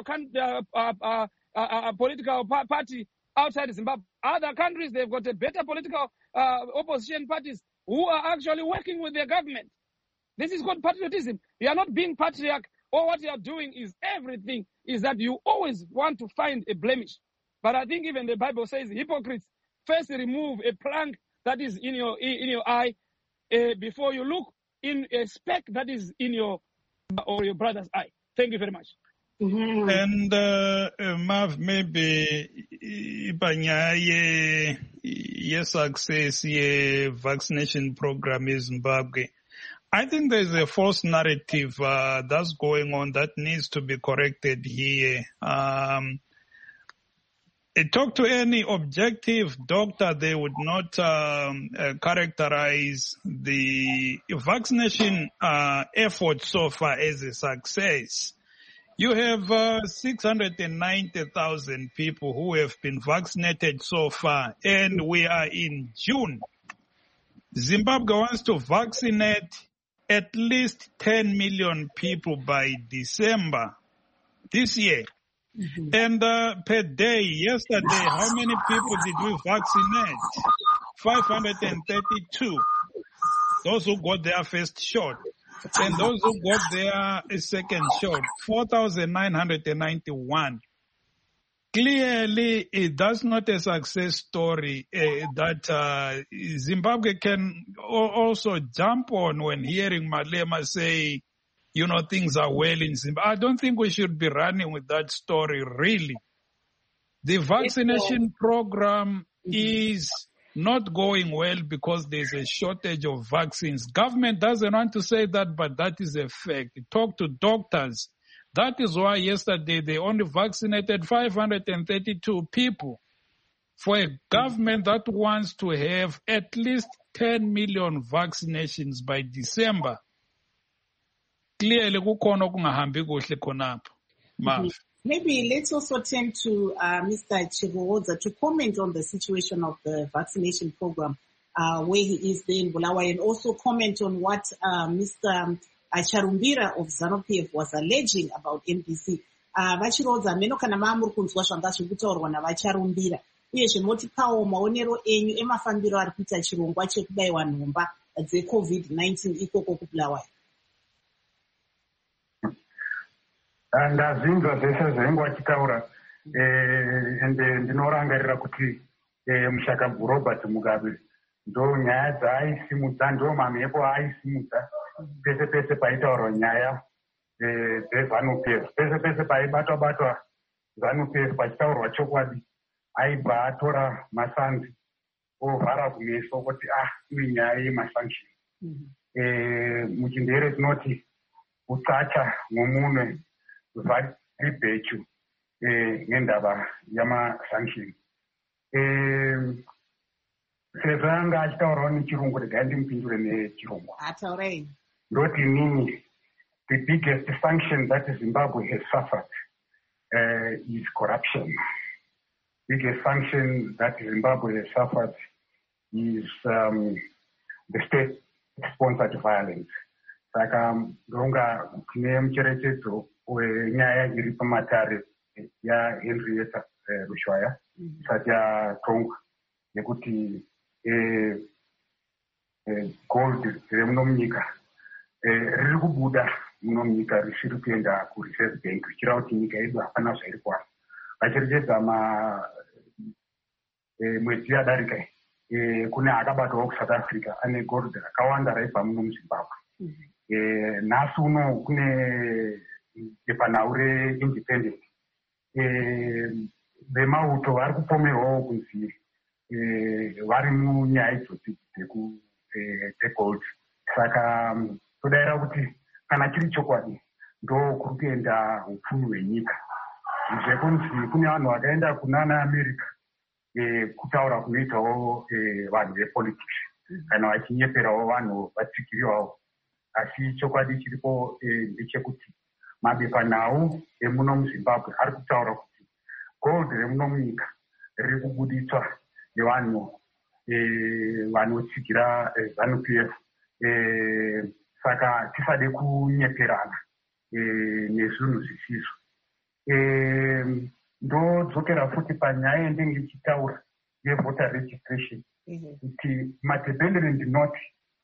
party outside Zimbabwe. Other countries, they've got a better political opposition parties who are actually working with their government. This is called patriotism. You are not being patriarch. Or what you are doing is everything is that you always want to find a blemish. But I think even the Bible says, hypocrites, first remove a plank that is in your eye before you look in a speck that is in your brother's eye. Thank you very much. Mm-hmm. And Mav, maybe success vaccination program in Zimbabwe. I think there's a false narrative that's going on that needs to be corrected here. Talk to any objective doctor, they would not characterize the vaccination effort so far as a success. You have 690,000 people who have been vaccinated so far, and we are in June. Zimbabwe wants to vaccinate at least 10 million people by December this year. Mm-hmm. And per day, yesterday, how many people did we vaccinate? 532. Those who got their first shot. And those who got their second shot, 4,991. Clearly, that's not a success story that Zimbabwe can also jump on when hearing Malema say, things are well in Zimbabwe. I don't think we should be running with that story, really. The vaccination program is not going well because there's a shortage of vaccines. Government doesn't want to say that, but that is a fact. Talk to doctors. That is why yesterday they only vaccinated 532 people. For a government that wants to have at least 10 million vaccinations by December, clearly kukhona kungahambi kuhle khonapho. Maybe let's also turn to Mr. Chigowoza to comment on the situation of the vaccination program where he is there in Bulawayo, and also comment on what Mr. Charumbira of ZANU-PF was alleging about MDC. Vachirodza meno kana maamuri kunzwa zvanga zviri kutaurwa navacharumbira uyezve motipawo maonero enyu emafambiro ari kuita chirongwa chekubayiwa nhomba dzeCovid-19 ikoko kuBulawayo. Ndazinzwa zvese zvainge vachitaura ende ndinorangarira kuti mushakabvu Robert Mugabe ndo nyaya dzaaisimudza, ndo mamhepo aayisimudza pese pese paitaurwa nyaya dzeZANU-PF, pese pese paibatwa ZANU-PF pachitaurwa chokwadi aibva atora masanzi ovhara kumeso kuti ine nyaya yemasanction. Muchindere tinoti utsacha mwomunwe vari bhechu ngendava yamasanction. Sezvo anga achitaurawo nechirungu, regai ndimupindure nechirungu. Ndoti inini, the biggest sanction that Zimbabwe has suffered is corruption. Biggest sanction that Zimbabwe has suffered is the state-sponsored violence. Saka ndonga kune mucherechedzo wenyaya iri pamatare yaHenrietta Rushwaya isati yatongwa nekuti gold remuno munyika riri kubuda muno munyika risiri kuenda kureserve bank zvichireva kuti nyika yedu hapana zvairi kuwana. Vacherechedza mwedzi yadarika kune akabatwawo kuSouth Africa ane gold rakawanda raibva muno muZimbabwe. Nhasi uno kune panhau reindependent vemauto vari kupomerwawo kunzi vari munyaya idzodzi dzegold. Saka todayira kuti kana chiri chokwadi ndo kuri kuenda upfumi hwenyika. Zvekunzi kune vanhu vakaenda kunana America kutaura kunoitawo vanhu vepolitics kana vachinyeperawo vanhu vatsigiriwawo. Asi chokwadi chiripo ndechekuti mabepanhau emuno muZimbabwe ari kutaura kuti gold remuno munyika riri kubuditswa nevanhu vanotsigira ZANU-PF. Saka tisade kunyeperana nezvinhu zvisizvo. Ndodzokera futi panyaya yendenge ichitaura yevoter registration kuti madependent not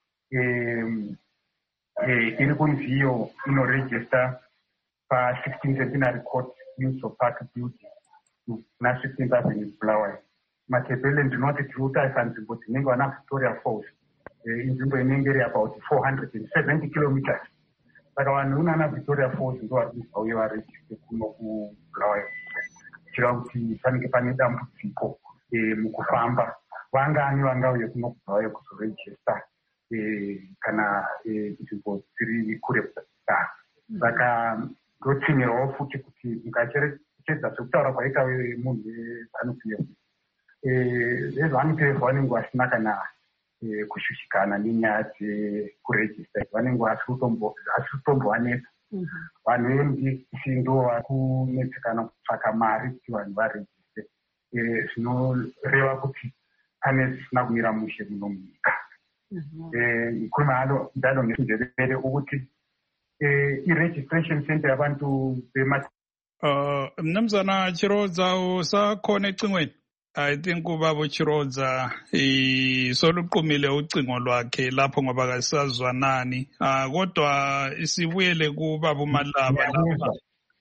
iri kunzi iyo inoregister pa16 Centenary Court Windsor Park building na 16th Avenue Bulawayo. Madependent not tiriutarisa nzvimbo dzinenge vana Victoria Falls, inzvimbo inenge iri about 470 kilometers. Saka vanhu unana Victoria Falls ndo vari kubva uye varegiste kuno kuBulawayo kuchira kuti panenge pane dambudziko mukufamba. Vangani vangauye kuno kuBulawayo kuzoregista kana nzvimbo dziri kure kudaro. Saka ndotsimirawo futi kuti mukacherechedza zvekutaura kwaita munhu weZANU-PF, vezANU-PF vanenge vasina kana kushushikana nenyaya dzekuregista, vanenge vasitombovanetsa. Vanhu veMDC ndo vari kunetsekana kutsvaka mari kuti vanhu varegiste, zvinoreva kuti pane zvisina kumira mushe muno munyika. Kumalo ndalo ngendebele ukuthi i-registration center yabantu Mnumzana Chirodza usakhona ecingweni. I think ubaba Chirodza soluqumile ucingo lwakhe lapho ngoba kasazwanani. Kodwa isibuyele kubaba uMalaba lapha.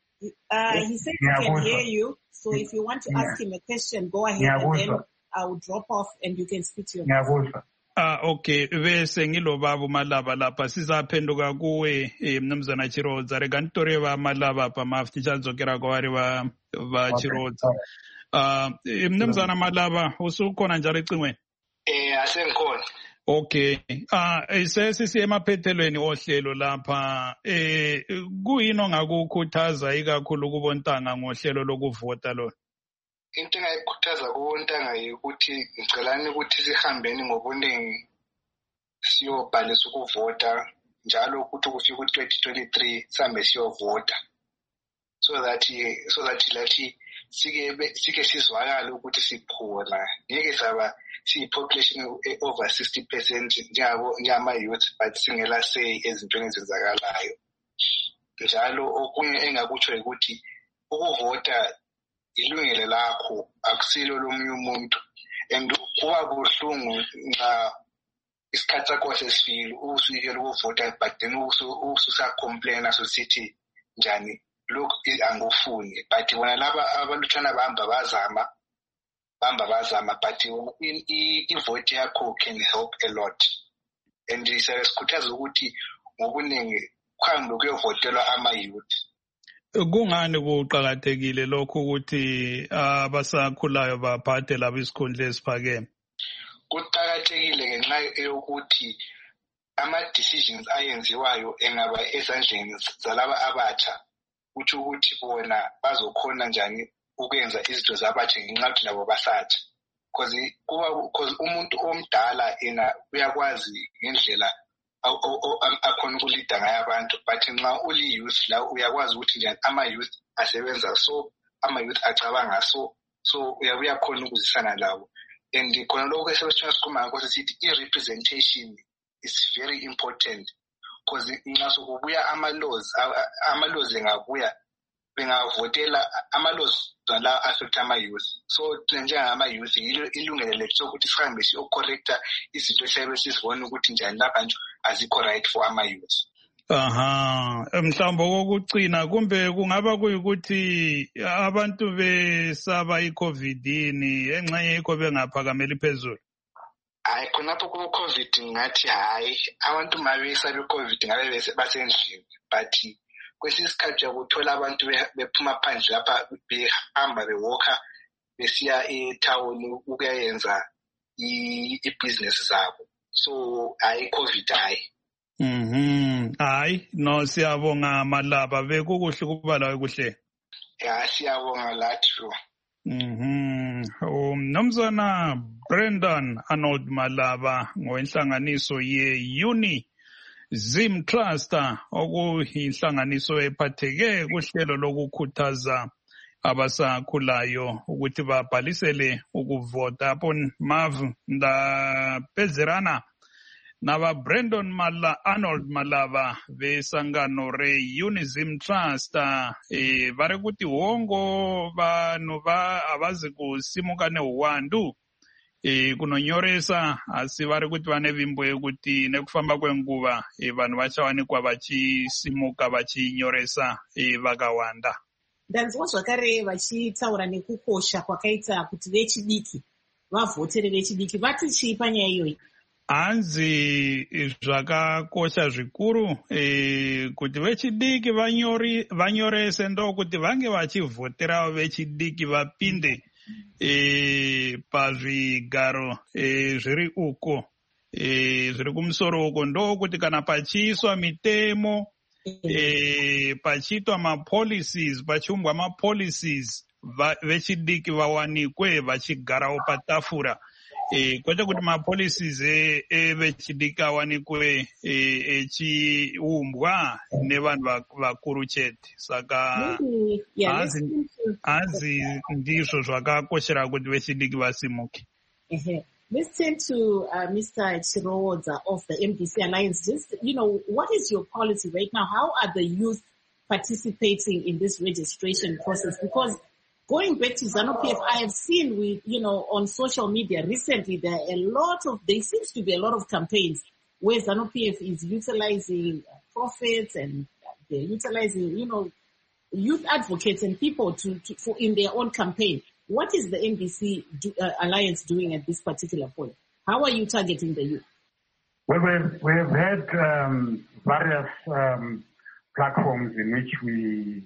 He said he can hear you, so if you want to ask him a question, go ahead and then I will drop off and you can speak to him. Okay, bese ngilobaba uMalaba lapha sizaphenduka kuwe Mnumzana Chirodza rega ntore ba Malaba pa mafti chadzokera kwari ba Chirodza. Mnumzana Malaba usukhona njalo ecingweni? Asengikhona. Okay. Sesisi emaphethelweni ohlelo lapha kuyini ongakukhuthaza ikakhulu kubontanga ngohlelo lokuvota lo? Into engayikhuthaza kubontanga ukuthi ngicelani ukuthi sihambeni ngobuningi siyobhalisa ukuvota njalo ukuthi kufika ku-2023 sihambe siyovota. so that sike sizwakala ukuthi siphona ngeke saba siyi-population over 60% njengama-youth but singela say ezintweni ezenzakalayo. Njalo okunye engakutsho ukuthi ukuvota ilungelo lakho akusilo lomunye umuntu, and kuba buhlungu nxa isikhathi sakho sesifile usuyekela ukuvota but then ususacomplaina sosithi njani look angufuni, but wona laba abalutshwana bahamba bazama but i-vote yakho can help a lot. And sikhuthaza ukuthi ngobuningi kuhambe kuyovotelwa ama-youth. Kungani kuqakathekile lokho ukuthi abasakhulayo baphathe labo isikhundla esiphakeme? Kuqakathekile ngenxa yokuthi ama-decisions ayenziwayo engaba ezandleni zalaba abatsha, kutsho ukuthi bona bazokhona njani ukwenza izinto zabatsha ngenxa yokuthi labo basatsha. Because umuntu omdala yena uyakwazi ngendlela akhona ukulida ngayo abantu, but nxa uli-youth la uyakwazi ukuthi njani ama-youth asebenza so, ama-youth acabanga so uyakhona ukuzisana labo. And khona lokho esebesithina sikhuluma ngakho sisithi i-representation is very important, because nxa sokubuya ama-laws engabuya bengavotela ama-laws la affect ama-youth. So njengama-youth ilungelo lethu sokuthi sihambe siyocorrecta izinto esiyabe sizibona ukuthi njani lapha nje azikho right for ama-youth. Mhlawumbe kokugcina kumbe kungaba kuyikuthi abantu besaba i-COVID engxenye yikho bengaphakameli phezulu? Hayi, khonapho ku-COVID ngathi hayi, abantu mabesaba i-COVID ngabe basendlini, but kwesinye isikhathi uyakuthola abantu bephuma phandle lapha behamba bewalker besiya ethawuni ukuyenza i-business zabo. So hayi COVID hayi. Hayi, no, siyabonga Malaba, bekukuhle kuba lawe kuhle. Ya, siyabonga lathi. Nomzana Brendan Arnold Malaba ngowenhlanganiso ye-UniZim Trust, okuyinhlanganiso ephatheke kuhlelo lokukhuthaza abasakhulayo ukuthi babhalisele ukuvota. Upon Mav Ndapezerana naba Brendan Arnold Malaba besangano re-UniZim Trust vari kuti hongo vanhu avazi kusimuka neuwandu kunonyoresa, asi vari kuti vane vimbo yekuti nekufamba kwenguva vanhu vachawanikwa vachisimuka vachinyoresa vakawanda. Ndanzwa zvakare vachitaura nekukosha kwakaita kuti vechidiki vavhotere vechidiki. Vati chii panyaya iyoyi? Hanzi zvakakosha zvikuru kuti vechidiki vanyorese, ndokuti vange vachivhoterawo vechidiki vapinde pazvigaro zviri uko zviri kumusoro uko, ndokuti kana pachiiswa mitemo pachiitwa mapolicies, pachiumbwa mapolicies, vechidiki vawanikwe vachigarawo patafura. Kwete kuti mapolicies vechidiki awanikwe echiumbwa nevanhu vakuru chete. Saka hanzi ndizvo zvakakoshera kuti vechidiki vasimuke. Let's turn to Mr. Chiroodza of the MDC Alliance. Just, what is your policy right now? How are the youth participating in this registration process? Because going back to ZANU-PF, I have seen on social media recently, there seems to be a lot of campaigns where ZANU-PF is utilizing prophets and they're utilizing, youth advocates and people for in their own campaign. What is the MDC Alliance doing at this particular point? How are you targeting the youth? Well, we've had various platforms in which we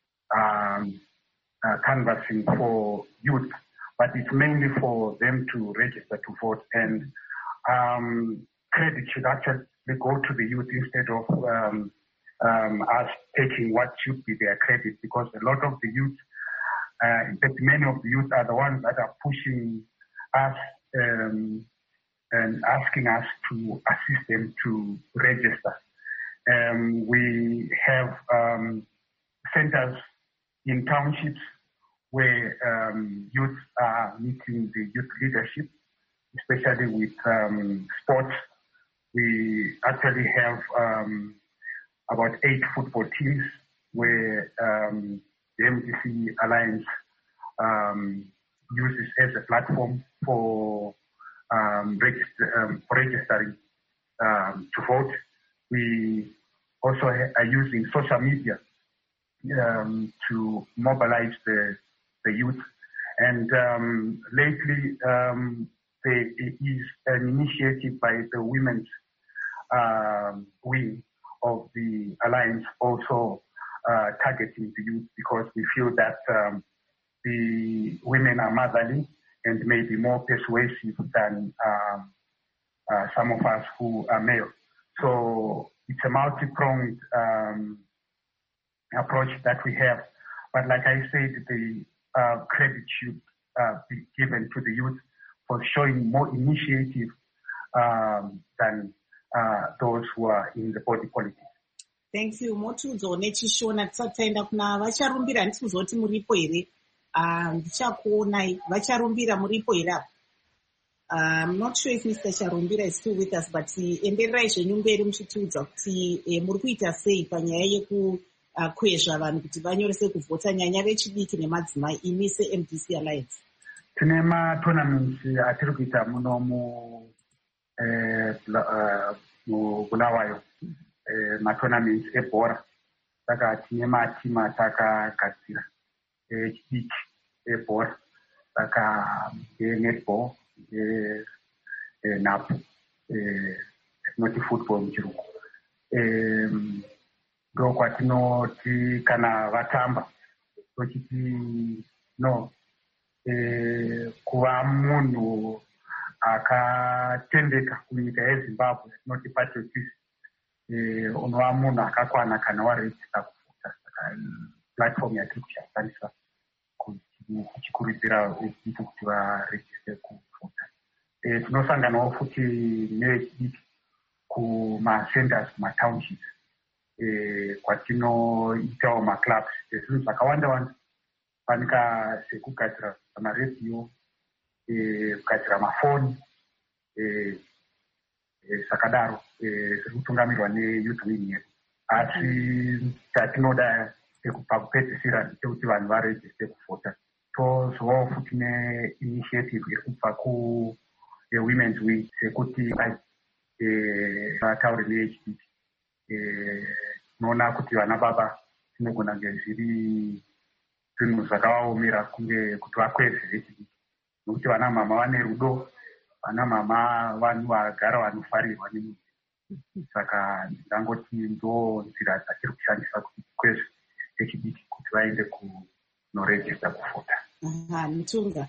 canvassing for youth, but it's mainly for them to register to vote, and credit should actually go to the youth instead of us taking what should be their credit, because a lot of the youth, in fact, many of the youth are the ones that are pushing us and asking us to assist them to register. We have centers in townships where youth are meeting the youth leadership, especially with sports. We actually have about 8 football teams where the MDC Alliance uses as a platform for registering to vote. We also are using social media to mobilize the youth. And lately, there is an initiative by the women's wing of the Alliance also targeting the youth, because we feel that the women are motherly and may be more persuasive than some of us who are male. So it's a multi-pronged approach that we have. But like I said, the credit should be given to the youth for showing more initiative than those who are in the body politic. Thank you. Motudzo nechishona tisati taenda kuna vacharumbira, handisi kuzoti muripo here. Ndichakuonai vacharumbira muripo here. I'm not sure if Mr. Charumbira is still with us, but endererai zvenyu mberi muchitiudza kuti muri kuita sei panyaya yekukwezva vanhu kuti vanyorese kuvhota, nyanya vechidiki nemadzimai, imi seMDC Alliance. Tine matournaments atiri kuita muno Bulawayo, matournaments ebhora. Saka tine matimu atakagadzira echidiki ebhora, saka netball, napo tinoti football muchirungu. Ndokwatinoti kana vatamba tochiti no kuva munhu akatendeka kunyika yeZimbabwe, tinoti patriotism, unova munhu akakwana kana warejista kuvhota. Saka platform yatiri kushandisa kuchikurudzira vechidiki kuti varejiste kuvhota. Tinosanganawo futi nevechidiki kumacenters, kumatownships, kwatinoitawo maclubs, zvinhu zvakawanda wanda. Fanika sekugadzira maredhiyo, kugadzira mafoni, sakadaro zviri kutungamirwa neyouth wing yedu. Asi chatinoda pakupedzisira ndechekuti vanhu varejiste kuvhota. Tozovawo futi neinitiative iri kubva kuwomen's wing sekuti vataure nevechidiki. Tinoona kuti vana baba tinogona kunge zviri zvinhu zvakavaomera kunge kuti vakwezve vechidiki, nokuti vana mama vane rudo, vana mama vanhu vagara vanofarirwa nemunhu. Saka ndingangoti ndo nzira dzatiri kushandisa kuti tikwezve vechidiki kuti vaende kunorejista kuvhota. Mutunga.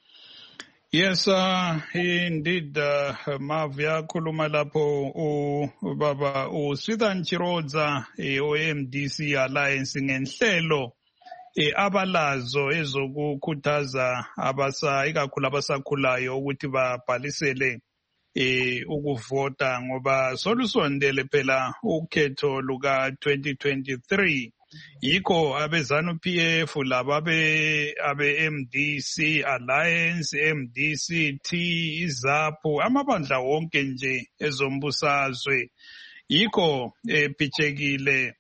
Yes, indeed, Mavya khuluma lapho ubaba uSwithan Chirodza oMDC Alliance ngenhlelo abalazo ezokukhuthaza ikakhulu abasakhulayo ukuthi babhalisele ukuvota, ngoba solusondele phela ukhetho luka 2023. Yikho abeZANU-PF laba abe-MDC Alliance, MDC-T, iZAPU, amabandla wonke nje ezombusazwe, yikho ephithekile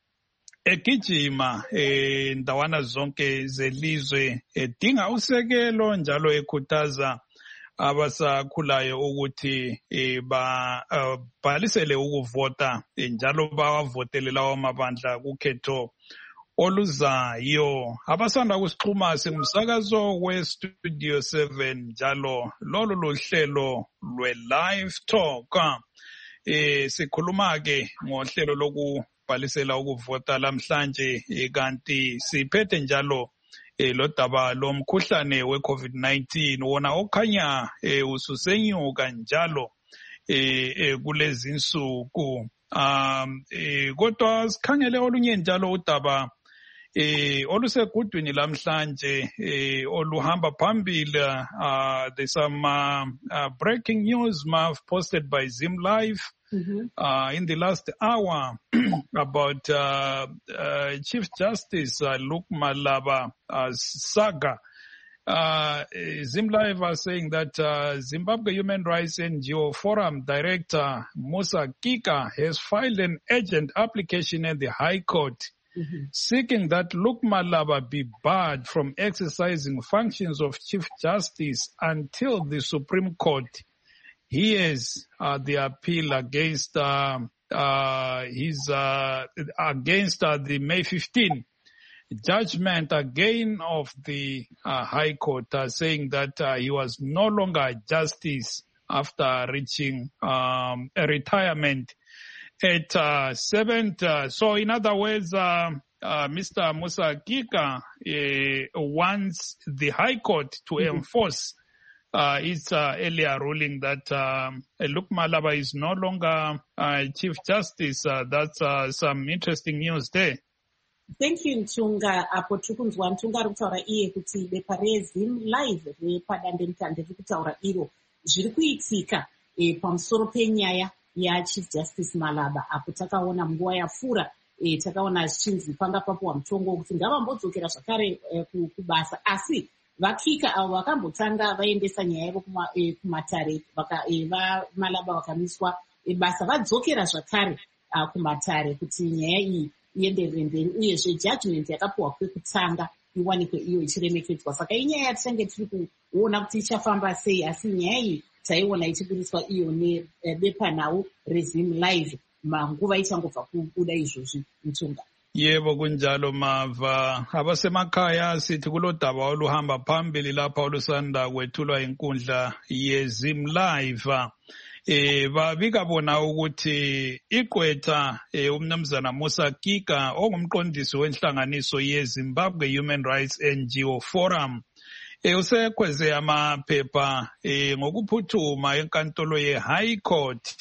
egijima ndawana zonke zelizwe edinga usekelo, njalo ekhuthaza abasakhulayo ukuthi babhalisele ukuvota, njalo bawavotele lawo mabandla kukhetho oluzayo. Abasanda kusixhuma singumsakazo weStudio 7, njalo lolu luhlelo lwe-Live Talk. Sikhuluma ke ngohlelo lokubhalisela ukuvota lamhlanje, kanti siphethe njalo lodaba lomkhuhlane we-COVID-19 wona okhanya ususenyuka njalo kulezi insuku. Kodwa sikhangele olunye njalo udaba olusegudwini lamhlanje oluhamba phambili. There's some breaking news posted by Zim Live in the last hour about Chief Justice Luke Malaba saga. ZimLive are saying that Zimbabwe Human Rights NGO Forum Director Musa Kika has filed an urgent application at the High Court seeking that Luke Malaba be barred from exercising functions of Chief Justice until the Supreme Court hears the appeal against the May 15 judgment again of the High Court, saying that he was no longer a justice after reaching a retirement at 7th. So in other words, Mr. Musa Kika wants the High Court to enforce its earlier ruling that Luke Malaba is no longer Chief Justice. That's some interesting news there. Thank you, Ntunga. Apo tukunzwa Ntunga rikutaura iye kuti bepa reZimLive repadandemutande rikutaura iro zviri kuitika pamusoro penyaya yaChief Justice Malaba. Apo takaona nguva yapfuura takaona zvichinzi panga papuwa mutongo kuti ngavambodzokera zvakare kubasa, asi vakika avo vakambotanga vaendesa nyaya yavo kumatare Malaba vakamiswa basa vadzokera zvakare kumatare kuti nyaya iyi ienderere mberi, uyezve judgment yakapuwa kwekutanga iwanikwe iyo ichiremekedzwa. Saka inyaya yatinenge tiri kuona kuti ichafamba sei, asi nyaya iyi taiona ichiburiswa iyo nebepa nhau reZimLive manguva ichangobva kubuda izvozvi. Ntunga. Yebo kunjalo Mava. Abasemakhaya sithi kulodaba oluhamba phambili lapha olusanda kwethulwa inkundla yeZimLive. Babika bona ukuthi igqwetha umnumzana Musa Kika ongumqondisi wenhlanganiso yeZimbabwe Human Rights NGO Forum usekweze amaphepha ngokuphuthuma enkantolo ye-High Court.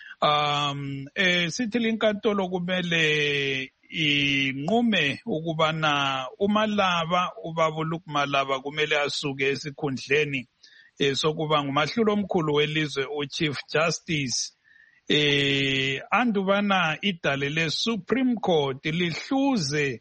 Sithi linkantolo kumele inqume ukubana uMalaba, ubaba Luke Malaba kumele asuke esikhundleni sokuba ngumahlulo omkhulu welizwe uChief Justice. Andubana idale le-Supreme Court lihluze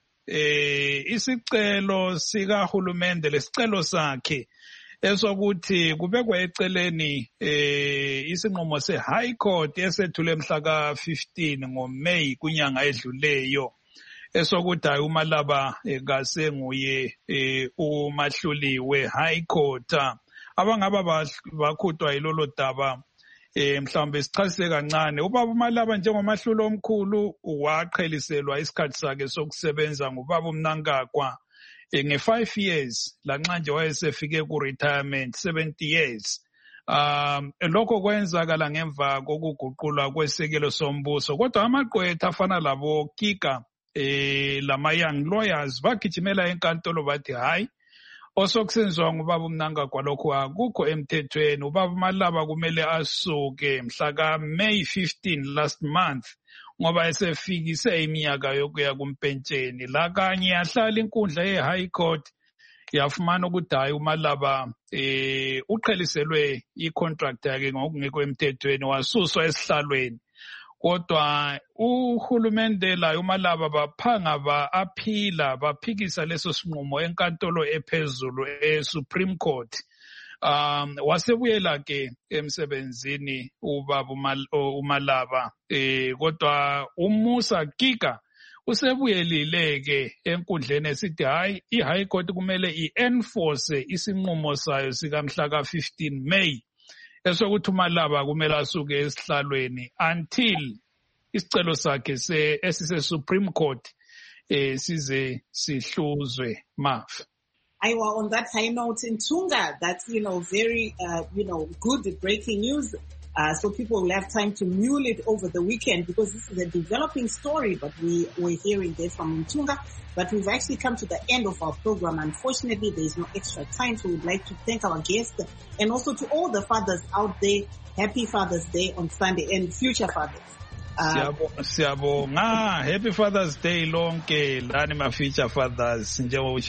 isicelo sikahulumende lesicelo sakhe esokuthi kubekwe eceleni isinqumo se-High Court esethule mhla ka-15 ngoMeyi kunyanga edluleyo esokuthi hayi uMalaba kasenguye umahluli we-High Court. Abangaba bakhutwa yilolo daba mhlawumbe sichasise kancane. Ubaba uMalaba njengomahlulo omkhulu waqheliselwa isikhathi sakhe sokusebenza ngubaba uMnangagwa nge-5 years lanxa nje wayesefike ku-retirement 70 years. Lokho kwenzakala ngemva kokuguqulwa kwesekelo sombuso, kodwa amagqwetha afana labo Kika lama-young lawyers bagijimela enkantolo bathi hayi, osokusenziwa ngubaba uMnangagwa lokho akukho emthethweni. Ubaba uMalaba kumele asuke mhla ka-May 15 last month ngoba esefikise iminyaka yokuya kumpentsheni. La kanye yahlala inkundla ye-High Court yafumana ukuthi hayi uMalaba uqheliselwe i-contract yakhe ngokungekho emthethweni wasuswa esihlalweni. Kodwa uhulumende la uMalaba baphanga ba-aphila baphikisa leso sinqumo enkantolo ephezulu e-Supreme Court. Wasebuyela ke emsebenzini ubaba uMalaba, kodwa uMusa Kika usebuyelile ke enkundleni esithi hayi i-High Court kumele i-enforce isinqumo sayo sikamhla ka-15 May esokuthi uMalaba kumele asuke esihlalweni until isicelo sakhe esise-Supreme Court size sihluzwe. Mav. Aiwa, on that high note, in Ntunga, that's, very, good breaking news. So people will have time to mule it over the weekend because this is a developing story, but we're hearing this from Ntunga. But we've actually come to the end of our program. Unfortunately, there is no extra time, so we'd like to thank our guests and also to all the fathers out there. Happy Father's Day on Sunday and future fathers. Siyabonga. Happy Father's Day lonke lani ma future fathers njengoba